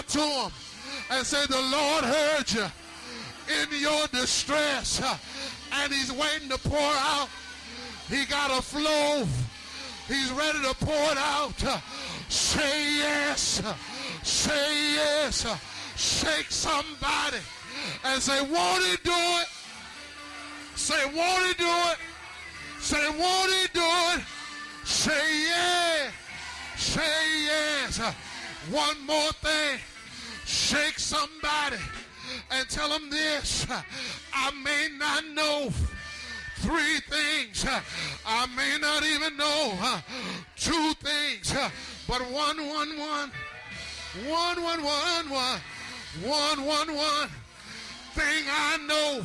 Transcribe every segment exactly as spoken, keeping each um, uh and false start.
out to him and say, the Lord heard you in your distress, and he's waiting to pour out. He got a flow. He's ready to pour it out. Say yes. Say yes. Shake somebody and say, won't he do it? Say, won't he do it? Say, won't he do it? Say yeah. Say yes. One more thing. Shake somebody and tell them this. I may not know three things. I may not even know two things. But one, one, one. One, one, one, one. One, one, one. Thing I know.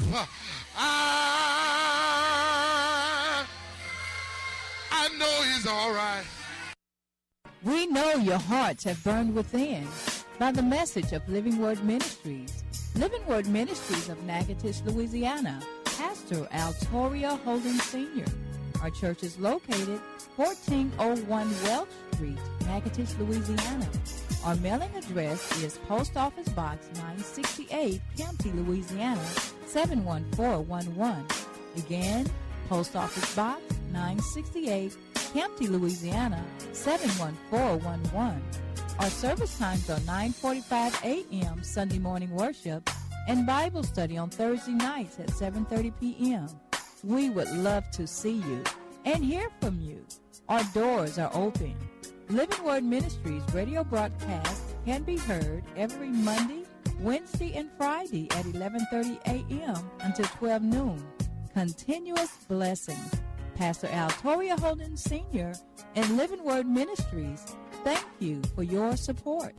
I, I know he's all right. We know your hearts have burned within by the message of Living Word Ministries. Living Word Ministries of Natchitoches, Louisiana. Pastor Altoria Holden Senior Our church is located fourteen oh one Welch Street, Natchitoches, Louisiana. Our mailing address is Post Office Box nine sixty-eight, Kempty, Louisiana, seven one four one one. Again, Post Office Box nine sixty-eight, Kempty, Louisiana, seven one four one one. Our service times are nine forty-five a.m. Sunday morning worship and Bible study on Thursday nights at seven thirty p.m. We would love to see you and hear from you. Our doors are open. Living Word Ministries radio broadcast can be heard every Monday, Wednesday, and Friday at eleven thirty a.m. until twelve noon. Continuous blessings. Pastor Altoria Holden Senior and Living Word Ministries, thank you for your support.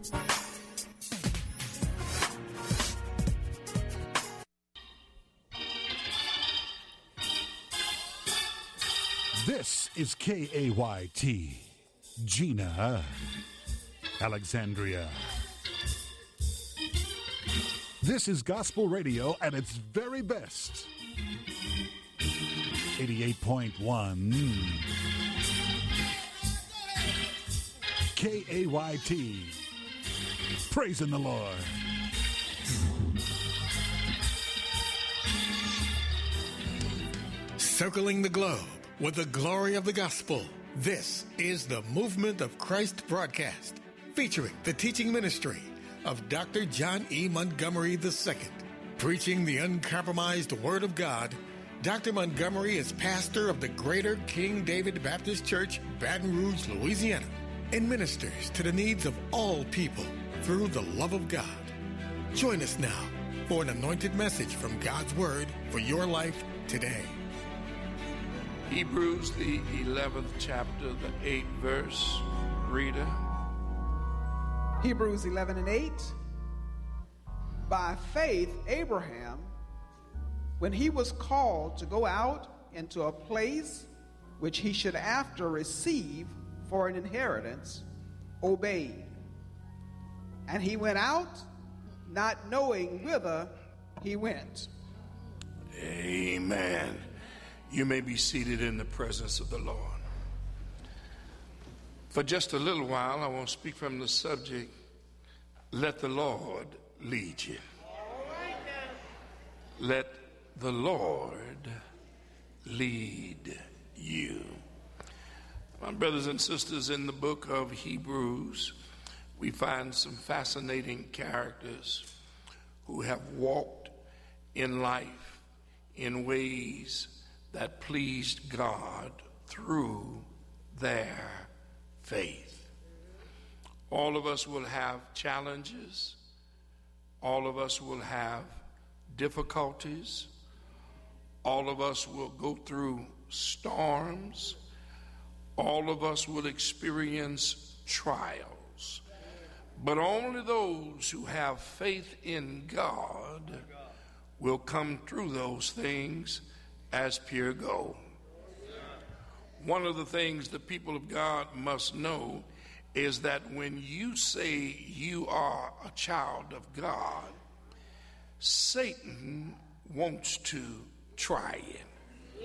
This is K A Y T, Gina, Alexandria. This is gospel radio at its very best. eighty-eight point one K A Y T, praising the Lord. Circling the globe with the glory of the gospel. This is the Movement of Christ broadcast, featuring the teaching ministry of Doctor John E. Montgomery the Second. Preaching the uncompromised Word of God, Doctor Montgomery is pastor of the Greater King David Baptist Church, Baton Rouge, Louisiana, and ministers to the needs of all people through the love of God. Join us now for an anointed message from God's Word for your life today. Hebrews, the eleventh chapter, the eighth verse. Reader. Hebrews eleven and eight. By faith, Abraham, when he was called to go out into a place which he should after receive for an inheritance, obeyed. And he went out, not knowing whither he went. Amen. You may be seated in the presence of the Lord. For just a little while, I want to speak from the subject, let the Lord lead you. Let the Lord lead you. My brothers and sisters, in the book of Hebrews, we find some fascinating characters who have walked in life in ways that pleased God through their faith. All of us will have challenges. All of us will have difficulties. All of us will go through storms. All of us will experience trials. But only those who have faith in God will come through those things as pure gold. One of the things the people of God must know is that when you say you are a child of God, Satan wants to try it.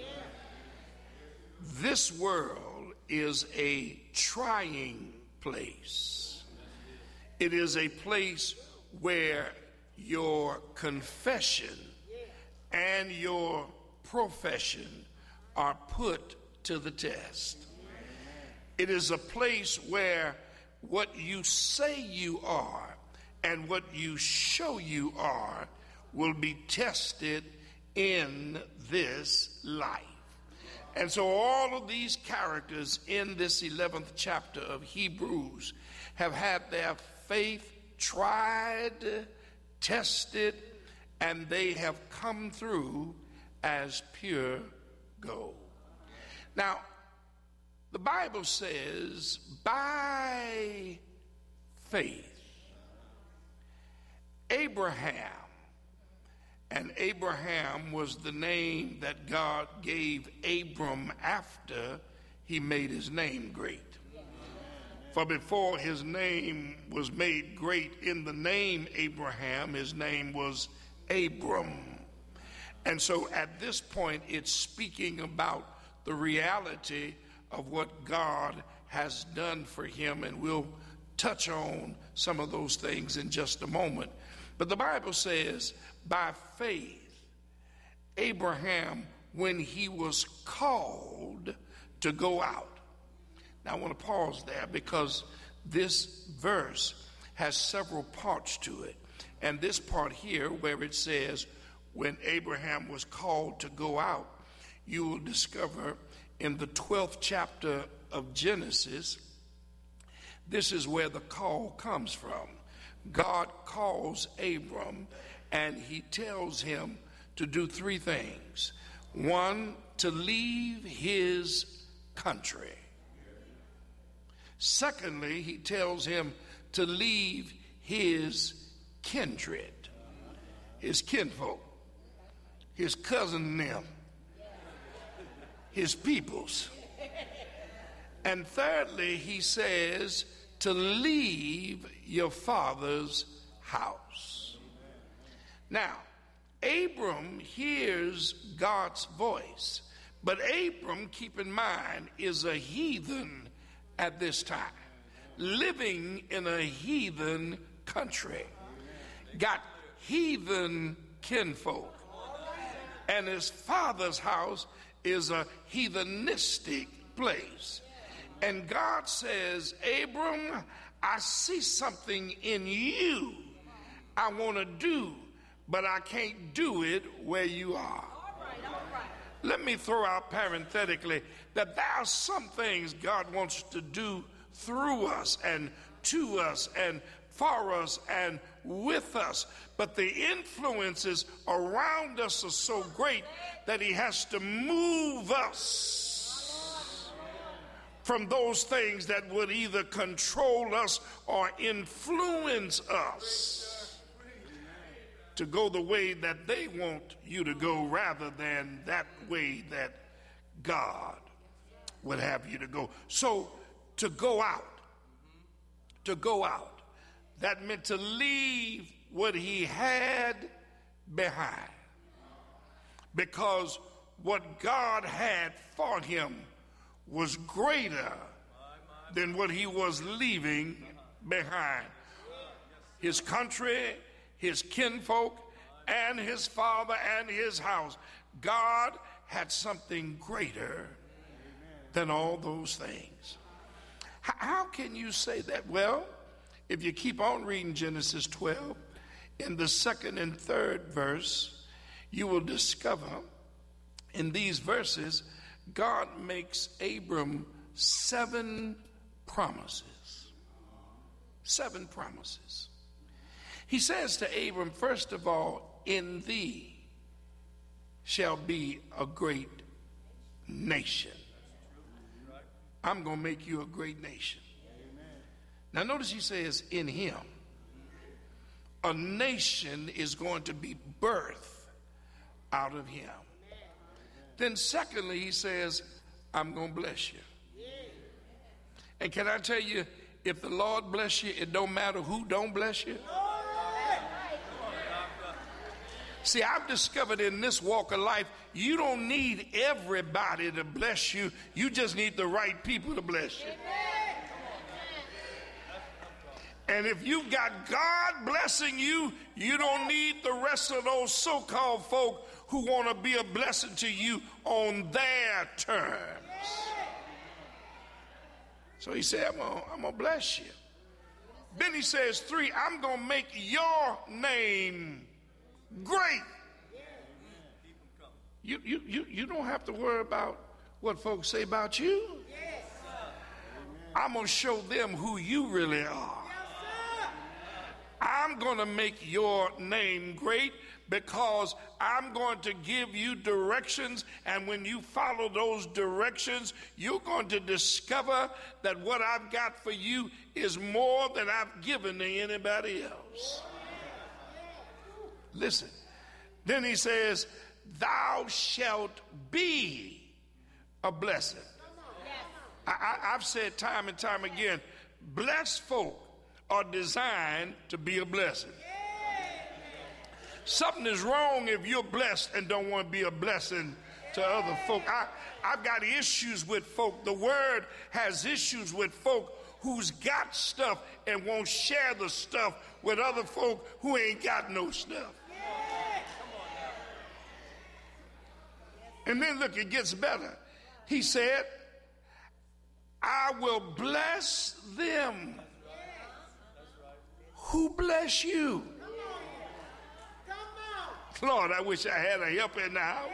This world is a trying place. It is a place where your confession and your profession are put to the test. It is a place where what you say you are and what you show you are will be tested in this life. And so all of these characters in this eleventh chapter of Hebrews have had their faith tried, tested, and they have come through as pure gold. Now, the Bible says, by faith, Abraham, and Abraham was the name that God gave Abram after he made his name great. For before his name was made great in the name Abraham, his name was Abram. And so at this point, it's speaking about the reality of what God has done for him, and we'll touch on some of those things in just a moment. But the Bible says, by faith, Abraham, when he was called to go out. Now I want to pause there because this verse has several parts to it. And this part here where it says, when Abraham was called to go out, you will discover in the twelfth chapter of Genesis, this is where the call comes from. God calls Abram and he tells him to do three things. One, to leave his country. Secondly, he tells him to leave his kindred, his kinfolk, his cousin and them, his peoples. And thirdly, he says to leave your father's house. Now, Abram hears God's voice, but Abram, keep in mind, is a heathen at this time, living in a heathen country, got heathen kinfolk, and his father's house is a heathenistic place. And God says, Abram, I see something in you I want to do, but I can't do it where you are. All right, all right. Let me throw out parenthetically that there are some things God wants to do through us and to us and for us and with us, but the influences around us are so great that he has to move us from those things that would either control us or influence us to go the way that they want you to go rather than that way that God would have you to go. So to go out, to go out, that meant to leave what he had behind, because what God had for him was greater than what he was leaving behind. His country, his kinfolk, and his father and his house. God had something greater than all those things. How can you say that? Well, if you keep on reading Genesis twelve, in the second and third verse, you will discover in these verses, God makes Abram seven promises. Seven promises. He says to Abram, first of all, in thee shall be a great nation. I'm going to make you a great nation. Now notice he says in him. A nation is going to be birthed out of him. Then secondly, he says, I'm going to bless you. And can I tell you, if the Lord bless you, it don't matter who don't bless you. See, I've discovered in this walk of life, you don't need everybody to bless you. You just need the right people to bless you. And if you've got God blessing you, you don't need the rest of those so-called folk who want to be a blessing to you on their terms. So he said, I'm gonna, I'm gonna bless you. Then he says, three, I'm going to make your name great. You, you, you, you don't have to worry about what folks say about you. I'm going to show them who you really are. I'm going to make your name great because I'm going to give you directions, and when you follow those directions, you're going to discover that what I've got for you is more than I've given to anybody else. Listen, then he says, thou shalt be a blessing. I, I, I've said time and time again, blessed folk are designed to be a blessing. Something is wrong if you're blessed and don't want to be a blessing to other folk. I, I've got issues with folk. The word has issues with folk who's got stuff and won't share the stuff with other folk who ain't got no stuff. And then look, it gets better. He said, I will bless them who bless you. Lord, I wish I had a helper in the house.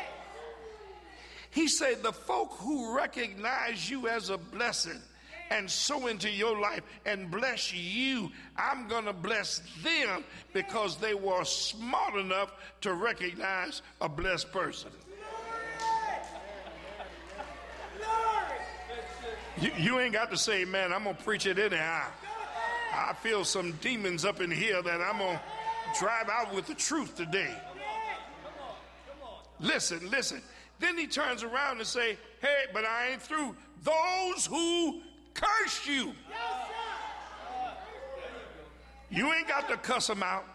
He said, the folk who recognize you as a blessing and sow into your life and bless you, I'm going to bless them because they were smart enough to recognize a blessed person. You, you ain't got to say, man, I'm going to preach it anyhow. I feel some demons up in here that I'm going to drive out with the truth today. Listen, listen. Then he turns around and say, hey, but I ain't through. Those who curse you. You ain't got to cuss them out.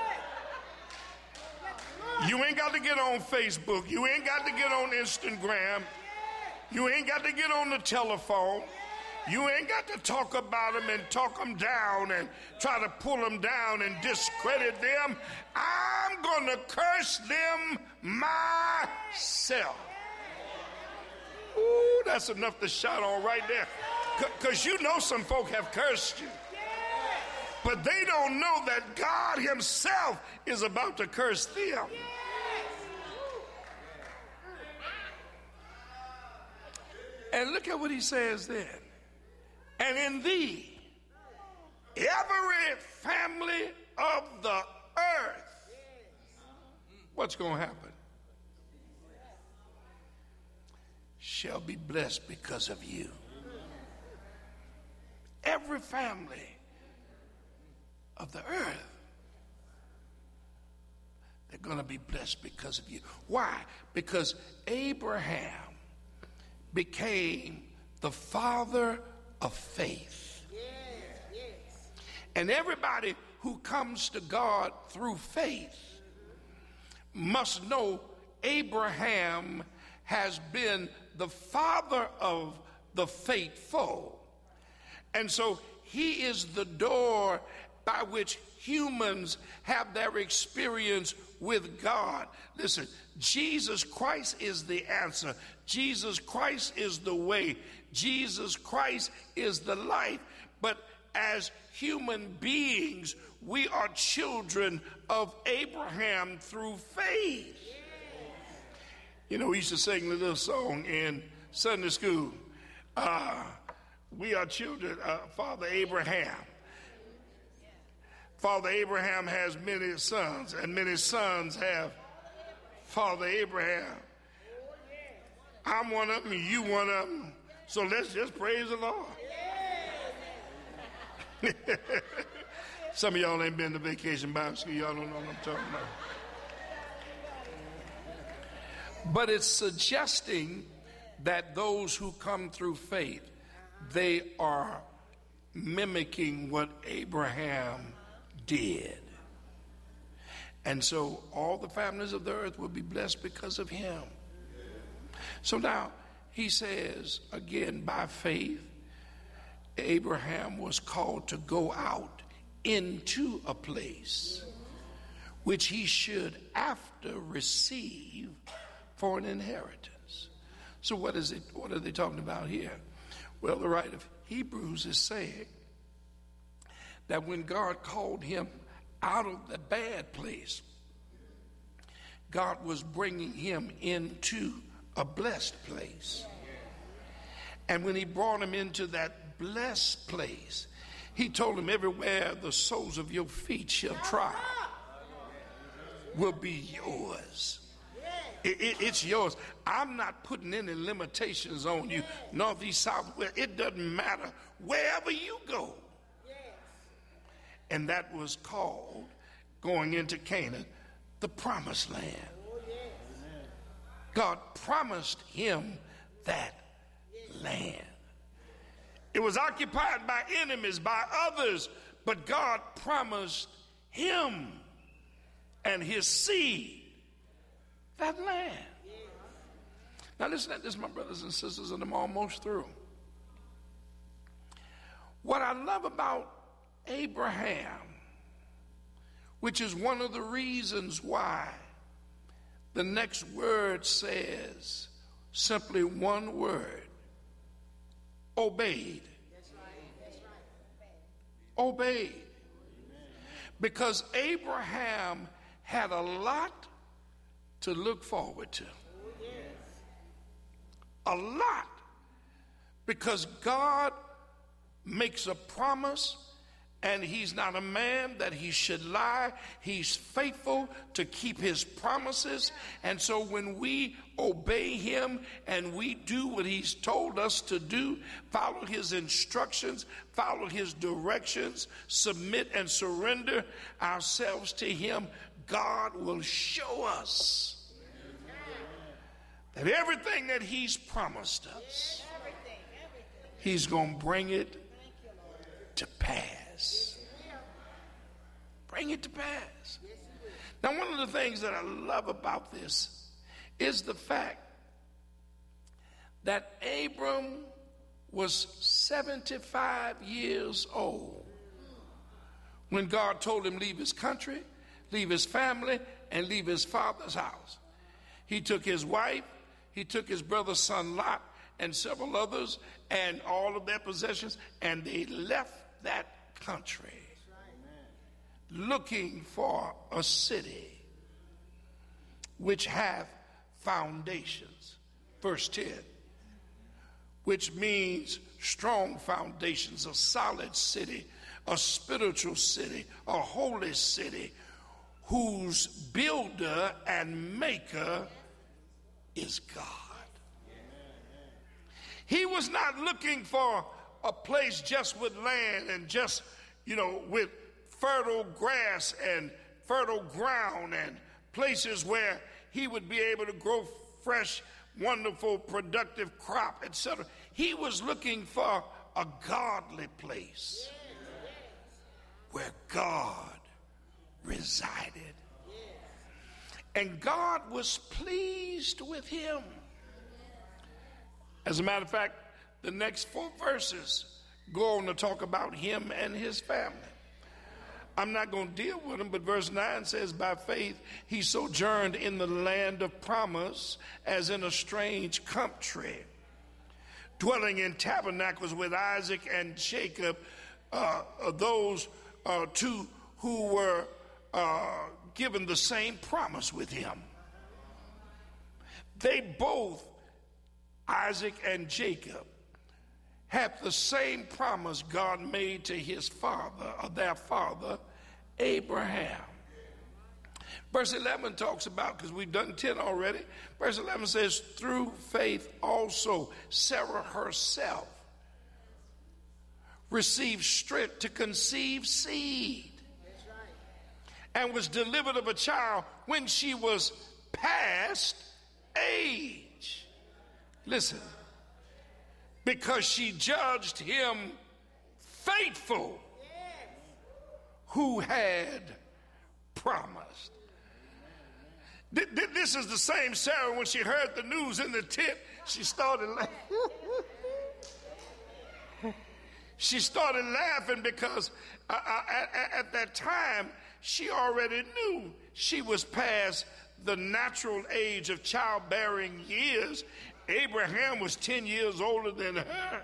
You ain't got to get on Facebook. You ain't got to get on Instagram. You ain't got to get on the telephone. You ain't got to talk about them and talk them down and try to pull them down and discredit them. I'm going to curse them myself. Ooh, that's enough to shout on right there. Because you know some folk have cursed you. But they don't know that God himself is about to curse them. And look at what he says then. And in thee, every family of the earth. What's going to happen? Shall be blessed because of you. Every family of the earth, they're going to be blessed because of you. Why? Because Abraham became the father of faith. Yes, yes. And everybody who comes to God through faith must know Abraham has been the father of the faithful. And so he is the door by which humans have their experience with God. Listen, Jesus Christ is the answer. Jesus Christ is the way. Jesus Christ is the life. But as human beings, we are children of Abraham through faith. You know, we used to sing a little song in Sunday school. Uh, we are children of Father Abraham. Father Abraham has many sons, and many sons have Father Abraham. I'm one of them, and you one of them. So let's just praise the Lord. Some of y'all ain't been to Vacation Bible School. Y'all don't know what I'm talking about. But it's suggesting that those who come through faith, they are mimicking what Abraham did. And so all the families of the earth will be blessed because of him. So now he says again, by faith, Abraham was called to go out into a place which he should after receive for an inheritance. So what is it? What are they talking about here? Well, the writer of Hebrews is saying that when God called him out of the bad place, God was bringing him into a blessed place. And when he brought him into that blessed place, he told him, everywhere the soles of your feet shall trod will be yours. It, it, it's yours. I'm not putting any limitations on you, north, east, south, west. It doesn't matter wherever you go. And that was called, going into Canaan, the promised land. God promised him that land. It was occupied by enemies, by others, but God promised him and his seed that land. Now listen to this, my brothers and sisters, and I'm almost through. What I love about Abraham, which is one of the reasons why the next word says simply one word: obeyed. That's right. That's right. Obeyed. Because Abraham had a lot to look forward to. A lot. Because God makes a promise, and he's not a man that he should lie. He's faithful to keep his promises. And so when we obey him and we do what he's told us to do, follow his instructions, follow his directions, submit and surrender ourselves to him, God will show us that everything that he's promised us, he's going to bring it to pass. Bring it to pass. Now, one of the things that I love about this is the fact that Abram was seventy-five years old when God told him leave his country, leave his family, and leave his father's house. He took his wife, he took his brother's son Lot, and several others, and all of their possessions, and they left that country looking for a city which hath foundations. Verse ten, which means strong foundations, a solid city, a spiritual city, a holy city, whose builder and maker is God. He was not looking for a place just with land and just, you know, with fertile grass and fertile ground and places where he would be able to grow fresh, wonderful, productive crop, et cetera. He was looking for a godly place where God resided. And God was pleased with him. As a matter of fact, the next four verses go on to talk about him and his family. I'm not going to deal with them, but verse nine says, by faith he sojourned in the land of promise as in a strange country, dwelling in tabernacles with Isaac and Jacob, uh, those uh, two who were uh, given the same promise with him. They both, Isaac and Jacob, have the same promise God made to his father, or their father, Abraham. Verse eleven talks about, because we've done ten already, verse eleven says, through faith also Sarah herself received strength to conceive seed, and was delivered of a child when she was past age. Listen, because she judged him faithful who had promised. This is the same Sarah when she heard the news in the tent. She started laughing. She started laughing because uh, uh, at, at that time, she already knew she was past the natural age of childbearing years. Abraham was ten years older than her.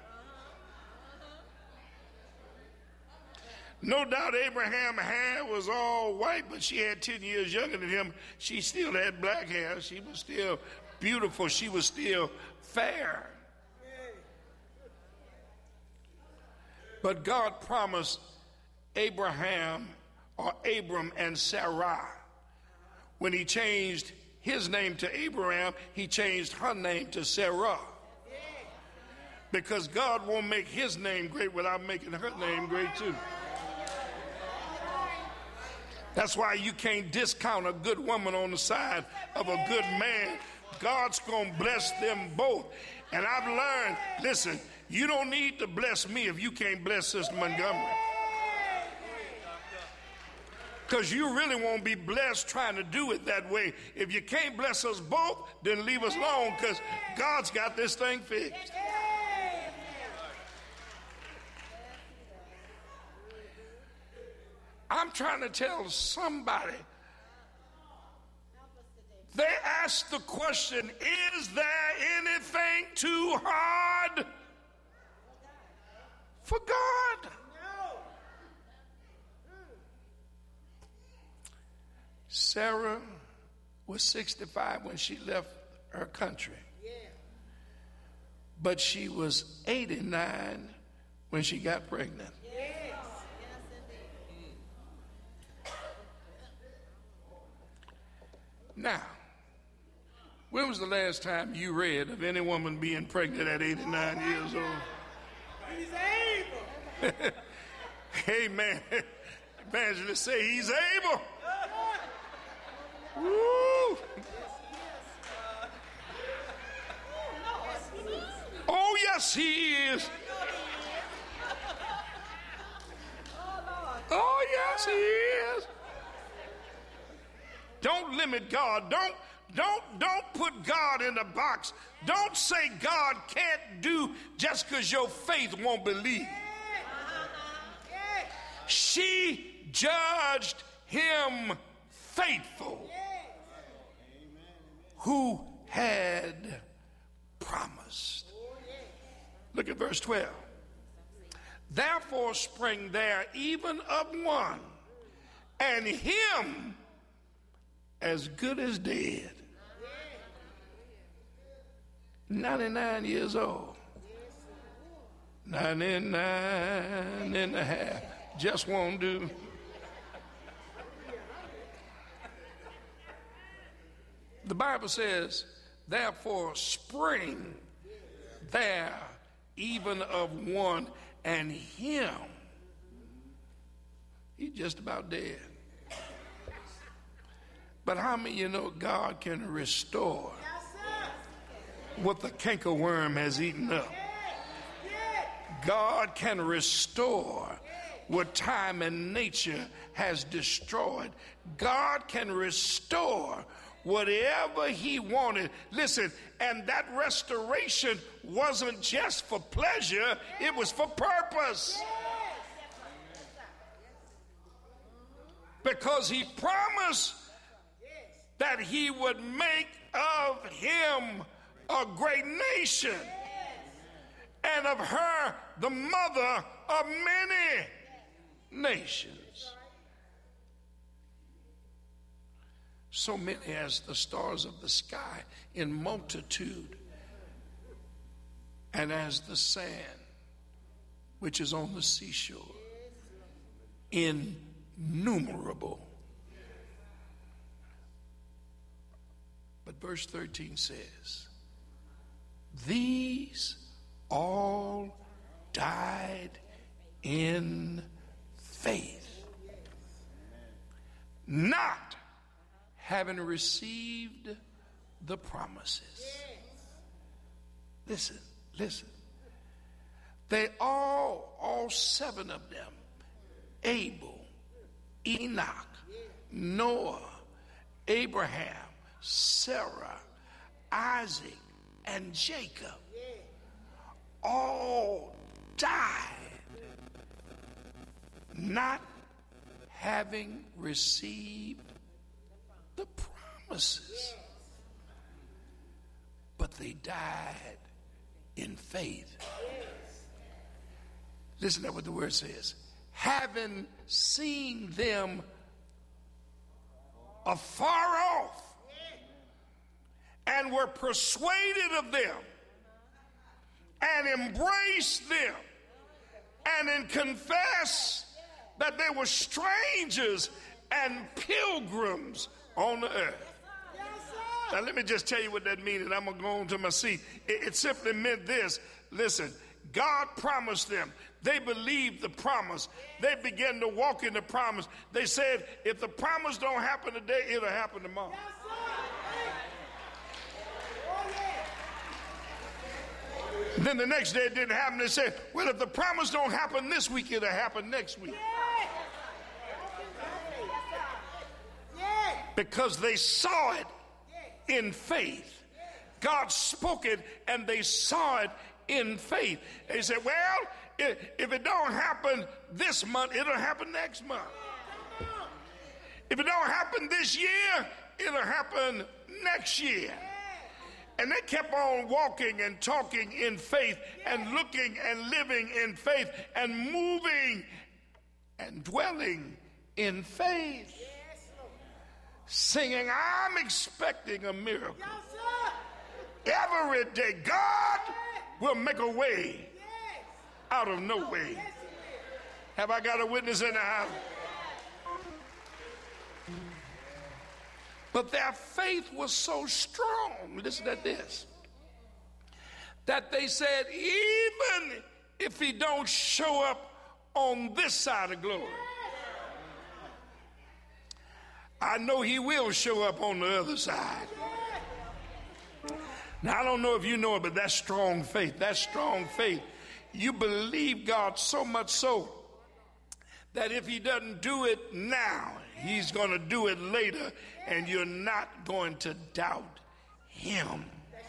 No doubt Abraham's hair was all white, but she had ten years younger than him. She still had black hair. She was still beautiful. She was still fair. But God promised Abraham, or Abram and Sarai, when he changed his name to Abraham, he changed her name to Sarah. Because God won't make his name great without making her name great too. That's why you can't discount a good woman on the side of a good man. God's going to bless them both. And I've learned, listen, you don't need to bless me if you can't bless Sister Montgomery. Because you really won't be blessed trying to do it that way. If you can't bless us both, then leave us alone, because God's got this thing fixed. I'm trying to tell somebody. They asked the question, is there anything too hard for God? Sarah was sixty-five when she left her country. But she was eighty-nine when she got pregnant. Now, when was the last time you read of any woman being pregnant at eighty-nine years old? He's able. Amen. Evangelist say he's able. Woo. Oh, yes, he is. Oh, yes, he is. Don't limit God. Don't, don't, don't put God in a box. Don't say God can't do just because your faith won't believe. She judged him faithful who had promised. Look at verse twelve. Therefore sprang there even up one, and him as good as dead. ninety-nine years old. ninety-nine and a half. Just won't do. The Bible says, therefore spring there even of one, and him, he's just about dead. But how many of you know God can restore what the cankerworm has eaten up? God can restore what time and nature has destroyed. God can restore whatever he wanted. Listen, and that restoration wasn't just for pleasure, it was for purpose. Because he promised that he would make of him a great nation, and of her the mother of many nations. So many as the stars of the sky in multitude, and as the sand which is on the seashore, innumerable. But verse thirteen says, these all died in faith, not having received the promises. Listen, listen. They all, all seven of them, Abel, Enoch, Noah, Abraham, Sarah, Isaac, and Jacob, all died not having received the promises. But they died in faith. Listen to what the word says. Having seen them afar off and were persuaded of them and embraced them and in confess that they were strangers and pilgrims on the earth. Now let me just tell you what that means, and I'm going to go on to my seat. It, it simply meant this. Listen, God promised them. They believed the promise. They began to walk in the promise. They said, if the promise don't happen today, it'll happen tomorrow. Then the next day it didn't happen. They said, well, if the promise don't happen this week, it'll happen next week. Because they saw it in faith. God spoke it and they saw it in faith. They said, well, if, if it don't happen this month, it'll happen next month. If it don't happen this year, it'll happen next year. And they kept on walking and talking in faith and looking and living in faith and moving and dwelling in faith. Singing, I'm expecting a miracle. Every day, God will make a way out of no way. Have I got a witness in the house? But their faith was so strong, listen to this, that they said, even if he don't show up on this side of glory, I know he will show up on the other side. Now, I don't know if you know it, but that's strong faith. That's strong faith. You believe God so much so that if he doesn't do it now, he's going to do it later, and you're not going to doubt him.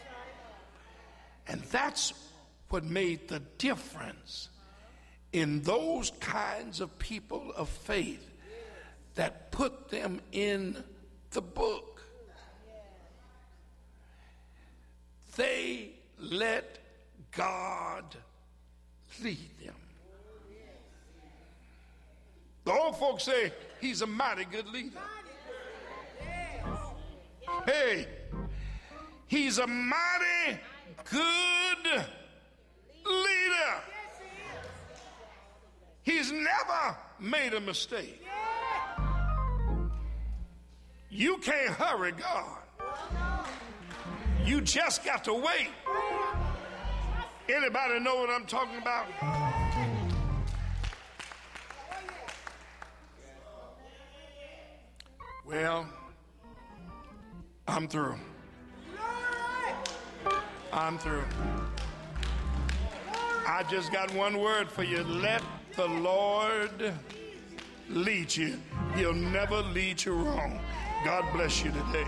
And that's what made the difference in those kinds of people of faith that put them in the book. They let God lead them. The old folks say he's a mighty good leader. Hey, he's a mighty good leader. He's never made a mistake. You can't hurry God. You just got to wait. Anybody know what I'm talking about? Well, I'm through. I'm through. I just got one word for you. Let the Lord lead you. He'll never lead you wrong. God bless you today.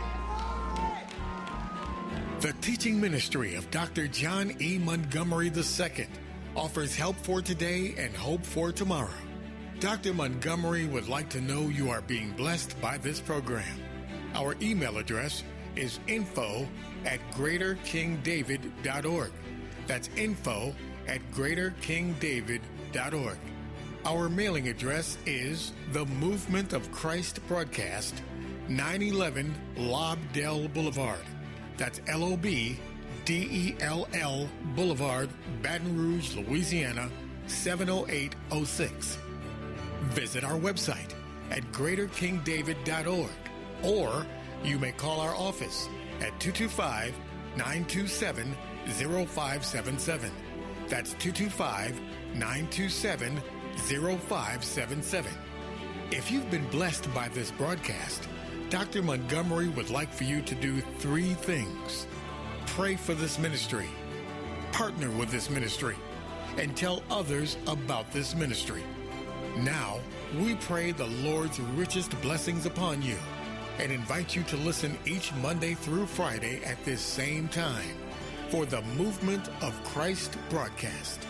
The teaching ministry of Doctor John E. Montgomery the Second offers help for today and hope for tomorrow. Doctor Montgomery would like to know you are being blessed by this program. Our email address is info at greater king david dot org. That's info at greater king david dot org. Our mailing address is The Movement of Christ Broadcast, nine eleven Lobdell Boulevard. That's L O B D E L L Boulevard, Baton Rouge, Louisiana, seven oh eight oh six. Visit our website at greater king david dot org, or you may call our office at two two five, nine two seven, zero five seven seven. That's two two five, nine two seven, zero five seven seven. If you've been blessed by this broadcast, Doctor Montgomery would like for you to do three things. Pray for this ministry, partner with this ministry, and tell others about this ministry. Now, we pray the Lord's richest blessings upon you and invite you to listen each Monday through Friday at this same time for the Movement of Christ broadcast.